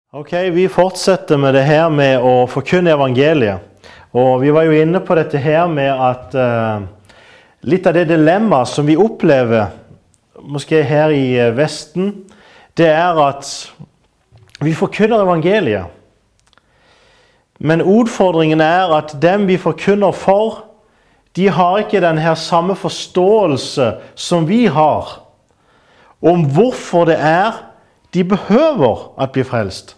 Ok, vi fortsetter med det her med å forkynne evangeliet. Og vi var jo inne på dette her med at litt av det dilemma som vi opplever, måske her i Vesten, det er at vi forkynner evangeliet. Men utfordringen er at dem vi forkynner for, de har ikke den her samme forståelse som vi har om hvorfor det er de behøver at bli frelst.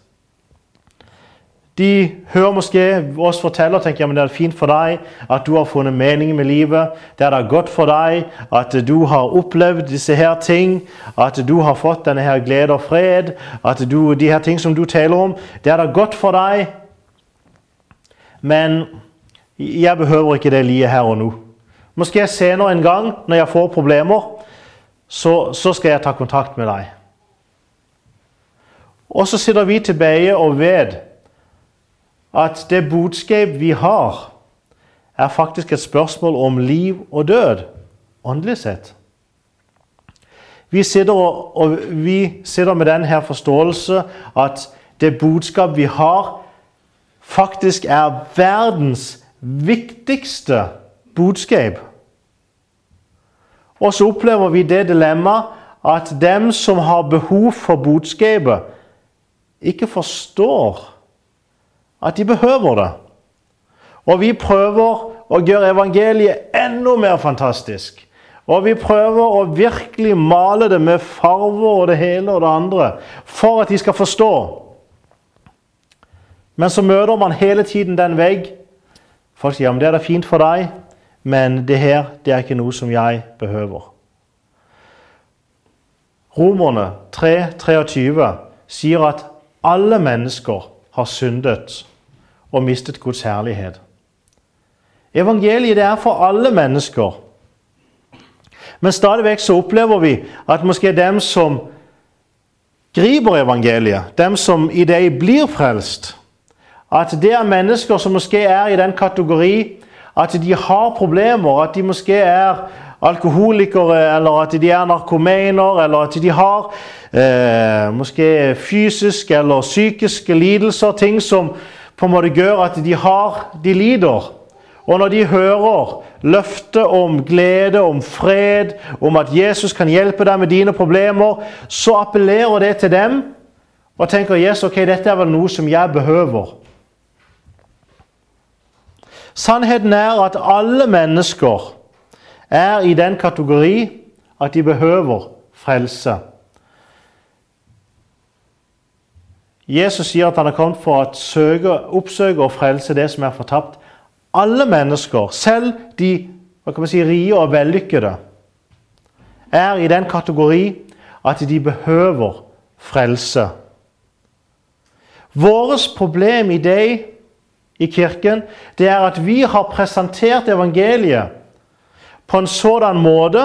De hører måske oss fortelle og tenker, ja, men det er fint for deg at du har funnet mening med livet. Det er godt for deg at du har opplevd disse her ting, at du har fått denne her glede og fred, at de her ting som du taler om, det er godt for deg. Men jeg behøver ikke det lige her og nå. Måske senere en gang, når jeg får problemer, så skal jeg ta kontakt med deg. Og så sitter vi tilbake og vet at det budskap vi har, er faktisk et spørsmål om liv og død, åndelig sett. Vi sitter med den her forståelse at det budskap vi har, faktisk er verdens viktigste budskap. Og så opplever vi det dilemma at dem som har behov for budskapet, ikke forstår at de behøver det. Og vi prøver å gjøre evangeliet enda mer fantastisk. Og vi prøver å virkelig male det med farver og det hele og det andre, for at de skal forstå. Men så møter man hele tiden den vegg. Folk sier, ja, men det er da fint for deg, men det her, det er ikke noe som jeg behøver. Romerne 3:23 sier at alle mennesker har syndet og mistet Guds herlighet. Evangeliet det er for alle mennesker. Men stadigvæk så opplever vi at måske dem som griper evangeliet, dem som i det blir frelst, at det er mennesker som måske er i den kategori at de har problemer, at de måske er alkoholikere, eller at de er narkomaner, eller at de har måske fysiske eller psykiske lidelser, ting som på en måte gjør at de lider. Og når de hører løfte om glede, om fred, om at Jesus kan hjelpe deg med dine problemer, så appellerer det til dem, og tenker, yes, ok, dette er vel noe som jeg behøver. Sannheten er at alle mennesker er i den kategori at de behøver frelse. Jesus sier at han er kommet for å oppsøke og frelse det som er fortapt. Alle mennesker, selv de rige og vellykkede, er i den kategori at de behøver frelse. Vårt problem i det i kirken, det er at vi har presentert evangeliet på en sådan måte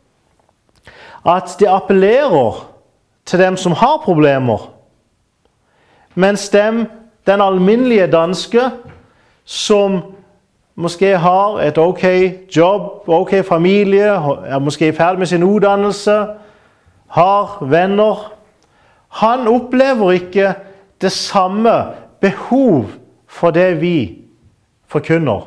at det appellerer til dem som har problemer, mens den alminnelige danske som måske har et ok jobb, ok familie, er måske ferdig med sin utdannelse, har venner, han opplever ikke det samme behov for det vi forkynner.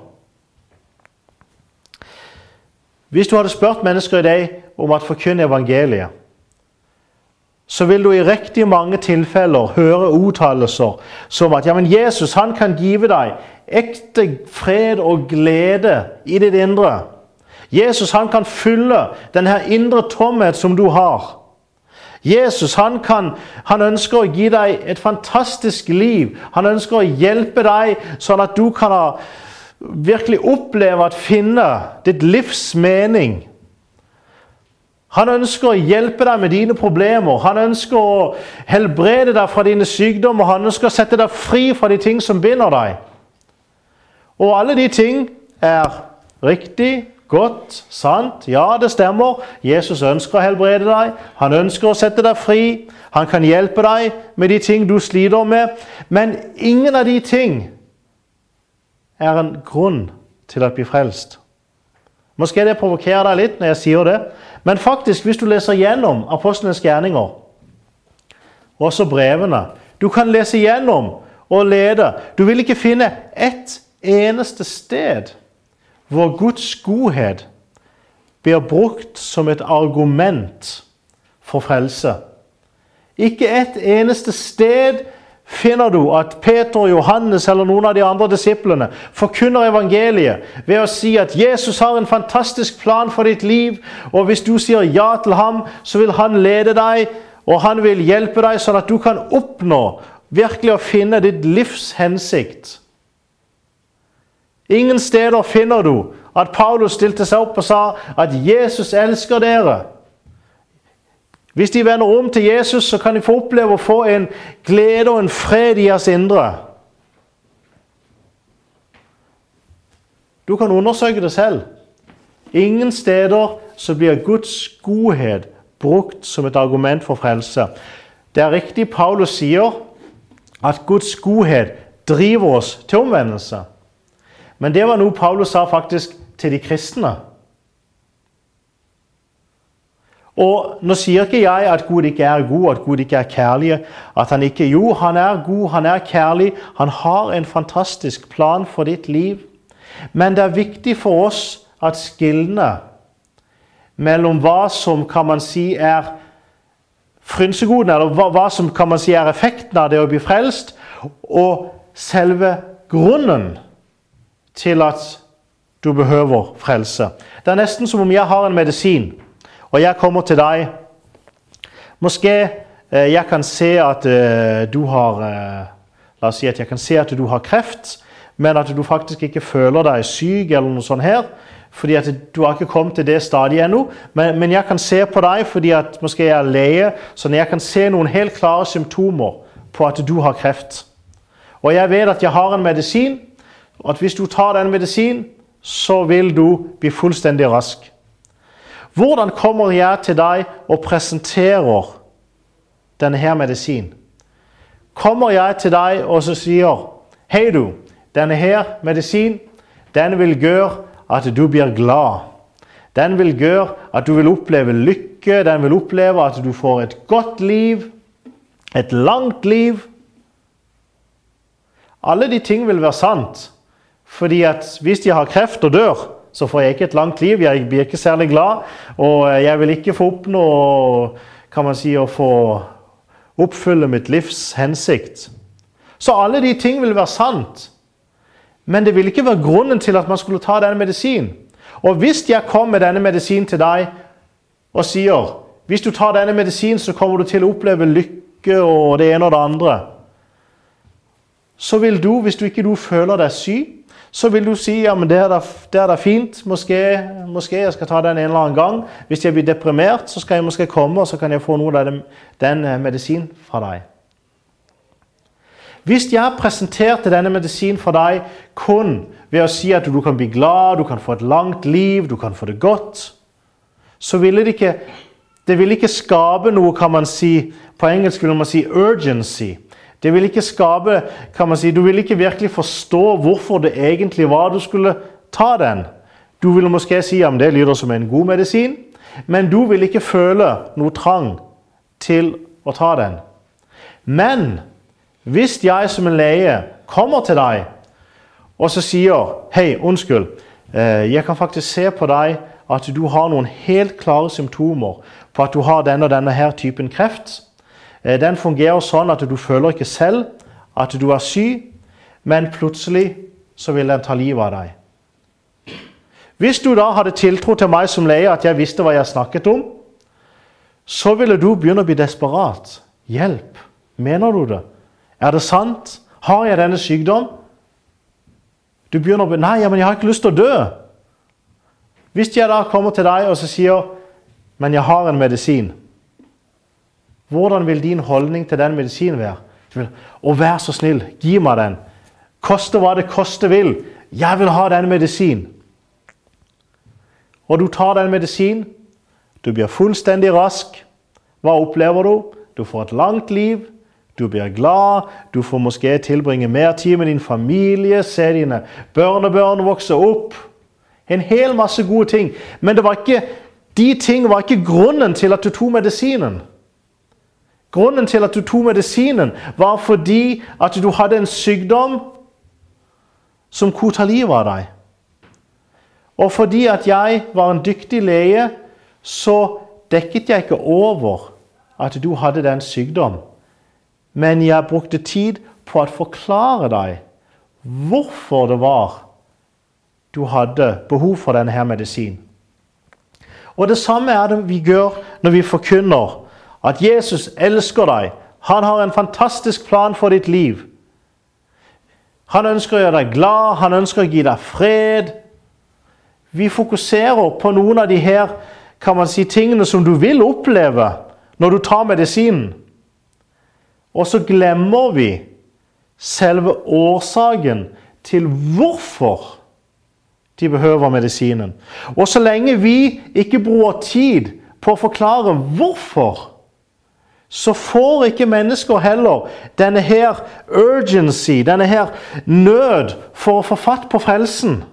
Hvis du hadde spurt mennesker i dag om at forkynne evangeliet, så vil du i riktig mange tilfeller høre uttalelser som at ja, men Jesus han kan give deg ekte fred og glede i ditt indre. Jesus han kan fylle denne indre tomhet som du har. Jesus han ønsker å gi deg et fantastisk liv. Han ønsker å hjelpe deg sånn at du kan virkelig oppleve at finne ditt livs mening. Han ønsker å hjelpe deg med dine problemer. Han ønsker å helbrede deg fra dine sykdommer. Han ønsker å sette deg fri fra de ting som binder deg. Og alle de ting er riktig, godt, sant. Ja, det stemmer. Jesus ønsker å helbrede deg. Han ønsker å sette deg fri. Han kan hjelpe deg med de ting du sliter med. Men ingen av de ting er en grunn til å bli frelst. Måske det provokerer deg litt når jeg sier det, men faktisk hvis du leser gjennom apostlenes gjerninger, også brevene, Du kan lese gjennom og lede. Du vil ikke finne ett eneste sted hvor Guds godhet blir brukt som et argument for frelse. Ikke ett eneste sted finner du at Peter, Johannes eller noen av de andre disiplene forkynner evangeliet ved å si at Jesus har en fantastisk plan for ditt liv, og hvis du sier ja til ham, så vil han lede deg, og han vil hjelpe deg sånn at du kan oppnå virkelig å finne ditt livs hensikt. Ingen steder finner du at Paulus stilte seg opp og sa at Jesus elsker dere. Hvis de vender om til Jesus, så kan de få oppleve å få en glede og en fred i deres indre. Du kan undersøke det selv. Ingen steder så blir Guds godhet brukt som et argument for frelse. Det er riktig, Paulus sier at Guds godhet driver oss til omvendelse. Men det var noe Paulus sa faktisk til de kristne. Og nå sier ikke jeg at Gud ikke er god, at Gud ikke er kjærlig, at han ikke, jo, han er god, han er kjærlig, han har en fantastisk plan for ditt liv. Men det er viktig for oss at skillene mellom hva som kan man si er frynsegoden, eller hva som kan man si er effekten av det å bli frelst, og selve grunnen til at du behøver frelse. Det er nesten som om jeg har en medisin, og jeg kommer til deg. Måske jeg kan se at du har, la oss si at jeg kan se at du har kreft, men at du faktisk ikke føler deg syk eller noe sånt her, fordi at du har ikke kommet til det stadiet ennå. Men jeg kan se på deg fordi at måske jeg er leie, så jeg kan se noen helt klare symptomer på at du har kreft. Og jeg vet at jeg har en medisin, og at hvis du tar den medisin, så vil du bli fullstendig rask. Hvordan kommer jeg til deg og presenterer denne her medisin? Kommer jeg til deg og så sier, hei du, denne her medisin, den vil gjøre at du blir glad. Den vil gjøre at du vil oppleve lykke, den vil oppleve at du får et godt liv, et langt liv. Alle de ting vil være sant, fordi at hvis jeg har kreft og dør, så får jeg ikke et langt liv, jeg blir ikke særlig glad, og jeg vil ikke få oppnå, kan man si, å få oppfylle mitt livs hensikt. Så alle de ting vil være sant, men det vil ikke være grunnen til at man skulle ta denne medisin. Og hvis jeg kommer med denne medisinen til deg og sier, hvis du tar denne medisinen så kommer du til å oppleve lykke og det ene og det andre, så vil du, hvis du ikke føler deg syk, så vil du si, ja, men det er da fint, måske jeg skal ta den en eller annen gang. Hvis jeg blir deprimert, så skal jeg måske komme, og så kan jeg få noe av den medisin fra deg. Hvis jeg presenterte denne medisin for deg kun ved å si at du kan bli glad, du kan få et langt liv, du kan få det godt, så ville det vil ikke skape noe, kan man si, på engelsk vil man si urgency. Det vil ikke skape, kan man si, du vil ikke virkelig forstå hvorfor det egentlig var du skulle ta den. Du vil måske si, ja, men det lyder som en god medisin, men du vil ikke føle noe trang til å ta den. Men hvis jeg som en lege kommer til deg og så sier, hei, unnskyld, jeg kan faktisk se på deg at du har noen helt klare symptomer på at du har denne og denne her typen kreft. Den fungerer sånn at du føler ikke selv at du er syk, men plutselig så vil den ta livet av deg. Hvis du da hadde tiltro til meg som lege at jeg visste hva jeg snakket om, så ville du begynne å bli desperat. Hjelp, mener du det? Er det sant? Har jeg denne sykdom? Du begynner å bli, nei, men jeg har ikke lyst til å dø. Hvis jeg da kommer til deg og så sier, men jeg har en medisin, hvordan vil din holdning til den medisinen være? Du vil, å vær så snill, gi meg den. Koste hva det koste vil. Jeg vil ha den medisin. Og du tar den medisin, du blir fullstendig rask. Hva opplever du? Du får et langt liv, du blir glad, du får måske tilbringe mer tid med din familie, se dine børnebørn vokse opp. En hel masse gode ting. Men de ting var ikke grunnen til at du tog medisinen. Grunnen til at du tog medisinen var fordi at du hadde en sykdom som kunne ta livet av deg. Og fordi at jeg var en dyktig lege, så dekket jeg ikke over at du hadde den sykdom. Men jeg brukte tid på å forklare deg hvorfor det var du hadde behov for denne her medisinen. Og det samme er det vi gjør når vi forkynner at Jesus elsker deg. Han har en fantastisk plan for ditt liv. Han ønsker å gjøre deg glad, han ønsker å gi deg fred. Vi fokuserer på noen av de her, kan man si, tingene som du vil oppleve når du tar medisinen. Og så glemmer vi selve årsaken til hvorfor de behøver medisinen. Og så lenge vi ikke bruker tid på å forklare hvorfor, så får ikke mennesker heller denne her urgency, denne her nød for å få fatt på frelsen.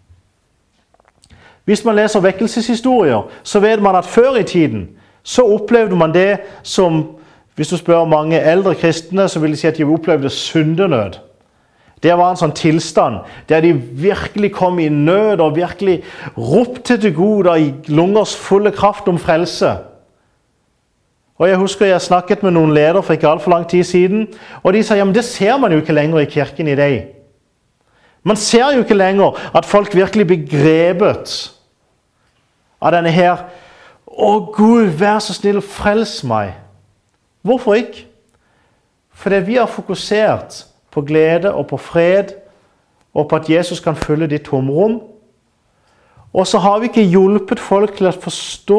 Hvis man leser vekkelseshistorier, så vet man at før i tiden så opplevde man det som, hvis du spør mange eldre kristne, så vil de si at de opplevde syndenød. Det var en sånn tilstand der de virkelig kom i nød og virkelig ropte til Gud i lungers fulle kraft om frelse. Og jeg husker jeg snakket med noen ledere for ikke alt for lang tid siden, og de sa, ja, men det ser man jo ikke lenger i kirken i dag. Man ser jo ikke lenger at folk virkelig blir grepet av denne her, å Gud, vær så snill, frels meg. Hvorfor ikke? Fordi vi har fokusert på glede og på fred, og på at Jesus kan fylle ditt tomrom. Og så har vi ikke hjulpet folk til å forstå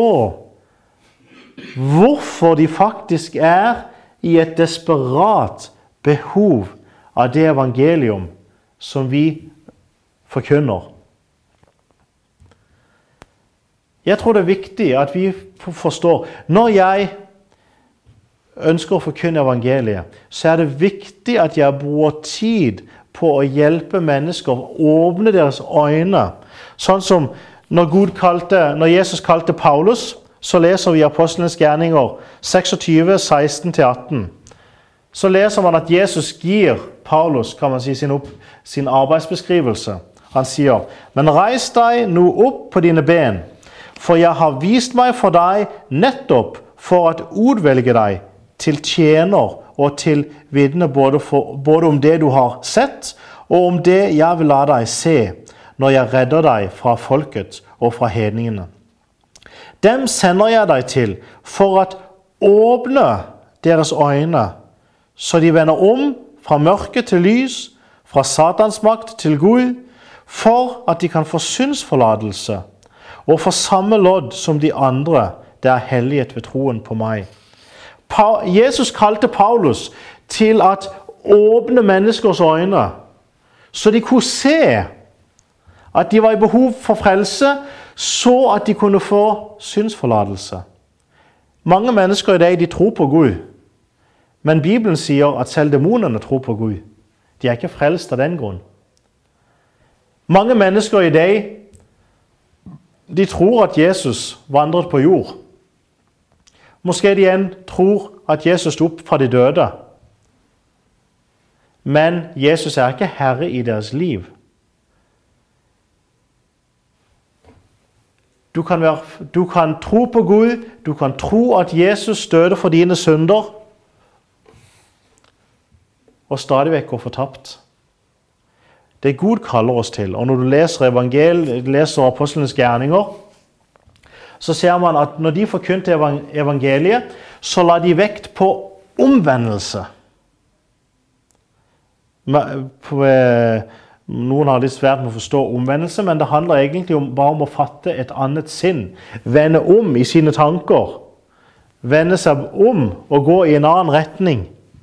hvorfor de faktisk er i et desperat behov av det evangelium som vi forkynner. Jeg tror det er viktig at vi forstår, når jeg ønsker å forkynne evangeliet, så er det viktig at jeg bruker tid på å hjelpe mennesker å åpne deres øyne. Sånn som når Jesus kalte Paulus, så leser vi i Apostlenes gjerninger 26, 16-18. Så leser man at Jesus gir Paulus, kan man si, sin arbeidsbeskrivelse. Han sier, men reis deg nå opp på dine ben, for jeg har vist meg for deg nettopp for at utvelge deg til tjener og til vitne både om det du har sett, og om det jeg vil la deg se, når jeg redder deg fra folket og fra hedningene. Dem sender jeg deg til for at åpne deres øyne, så de vender om fra mørke til lys, fra Satans makt til Gud, for at de kan få synsforlatelse, og få samme lodd som de andre, det er hellighet ved troen på meg. Jesus kalte Paulus til at åpne menneskers øyne, så de kunne se at de var i behov for frelse, så at de kunne få synsforlatelse. Mange mennesker i dag, de tror på Gud, men Bibelen sier at selv demonene tror på Gud. De er ikke frelst av den grunn. Mange mennesker i dag, de tror at Jesus vandret på jord. Måske de igjen tror at Jesus stod opp fra de døde. Men Jesus er ikke herre i deres liv. Du kan tro på Gud, du kan tro at Jesus døde for dine synder, og stadig vekk gå fortapt. Det Gud kaller oss til, og når du leser Apostlenes gjerninger, så ser man at når de forkynte evangeliet, så la de vekt på omvendelse. Noen har litt svært med å forstå omvendelse, men det handler egentlig bare om å fatte et annet sinn. Vende om i sine tanker. Vende seg om og gå i en annen retning.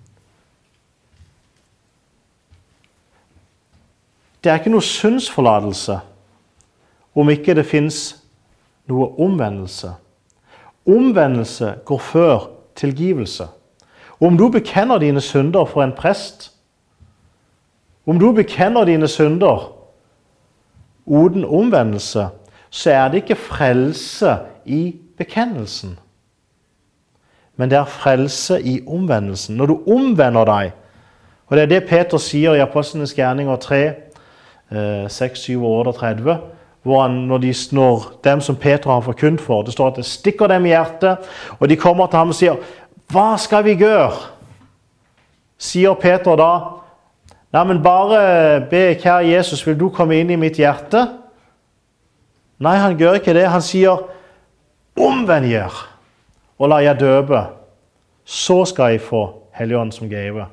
Det er ikke noe synsforlatelse om ikke det finnes noe omvendelse. Omvendelse går før tilgivelse. Om du bekjenner dine synder for en prest, om du bekjenner dine synder uten omvendelse, så er det ikke frelse i bekjennelsen. men det er frelse i omvendelsen. Når du omvender deg, og det er det Peter sier i Apostlenes gjerninger 3, 6, 7 og 38, hvor når dem som Peter har forkynt for, det står at det stikker dem i hjertet, og de kommer til ham og sier, hva skal vi gjøre? Sier Peter da, nei, men bare be, kjære Jesus, vil du komme inn i mitt hjerte? Nei, han gjør ikke det. Han sier, omvend dere, og la jeg døpe. Så skal jeg få Helligånden som gave.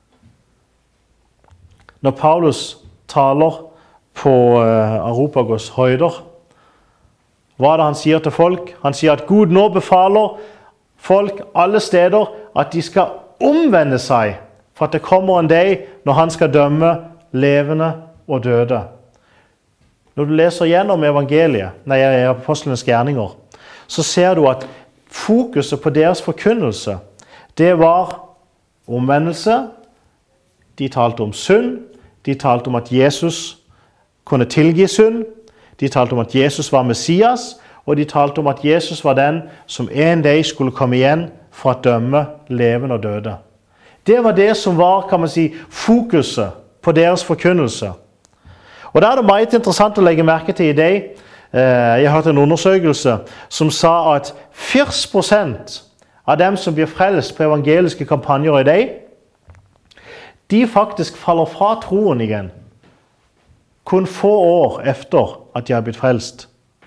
Når Paulus taler på Areopagos høyder, hva er det han sier til folk? Han sier at Gud nå befaler folk alle steder at de skal omvende seg, for at det kommer en dag når han skal dømme levende og døde. Når du leser gjennom Apostlenes gjerninger, så ser du at fokuset på deres forkynnelse, det var omvendelse. De talte om synd, de talte om at Jesus kunne tilgi synd, de talte om at Jesus var Messias, og de talte om at Jesus var den som en dag skulle komme igjen for å dømme levende og døde. Det var det som var, kan man si, fokuset på deres forkynnelse. Og da er det meget interessant å legge merke til i det. Jeg har hørt en undersøkelse som sa at 40% av dem som blir frelst på evangeliske kampanjer i dag, de faktisk faller fra troen igjen, kun få år efter at de har blitt frelst.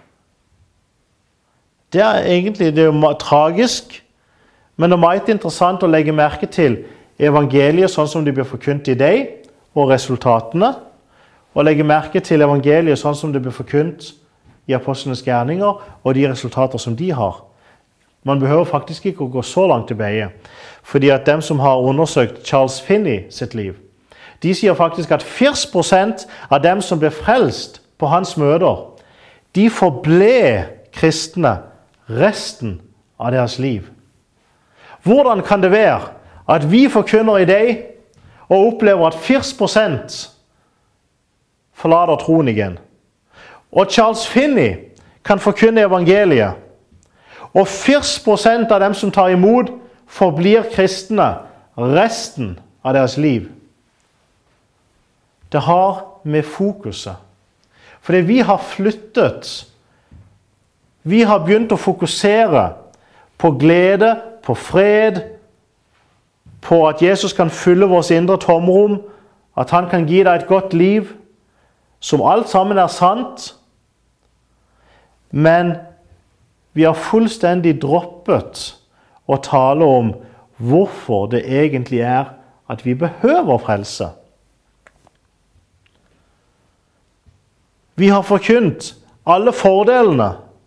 Det er egentlig tragisk, men det er meget interessant å legge merke til evangeliet sånn som de blir forkynt i dag, og resultatene, og legge merke til evangeliet sånn som det blir forkynt i Apostlenes gjerninger, og de resultater som de har. Man behøver faktisk ikke å gå så langt tilbake, fordi at dem som har undersøkt Charles Finney sitt liv, de sier faktisk at 40% av dem som ble frelst på hans møter, de forble kristne resten av deres liv. Hvordan kan det være at vi forkynner i dag og opplever at 40% forlater troen igjen? Og Charles Finney kan forkynne evangeliet, og 40% av dem som tar imot forblir kristne resten av deres liv. Det har med fokuset. Fordi vi har flyttet, vi har begynt å fokusere på glede, på fred, på at Jesus kan fylle vårt indre tomrom, at han kan gi deg et godt liv, som alt sammen er sant. Men vi har fullstendig droppet å tale om hvorfor det egentlig er at vi behøver frelse. Vi har forkynt alle fordelene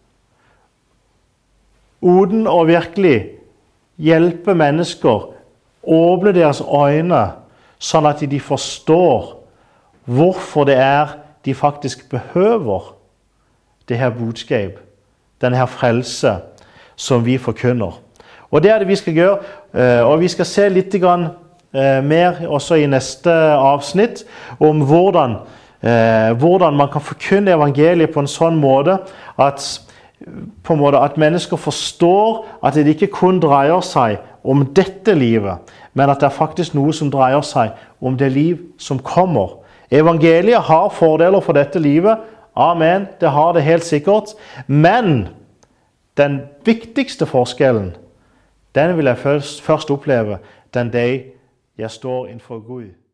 uten å virkelig hjelpe mennesker, åpne deres øyne, sånn at de forstår hvorfor det er de faktisk behøver det her budskap, denne her frelse som vi forkynner. Og det er det vi skal gjøre, og vi skal se litt mer også i neste avsnitt om hvordan man kan forkynne evangeliet på en sånn måte at mennesker forstår at det ikke kun dreier seg om dette livet, men at det er faktisk noe som dreier seg om det liv som kommer. Evangeliet har fordeler for dette livet. Amen, det har det helt sikkert. Men den viktigste forskjellen, den vil jeg først oppleve den dag jeg står innenfor Gud.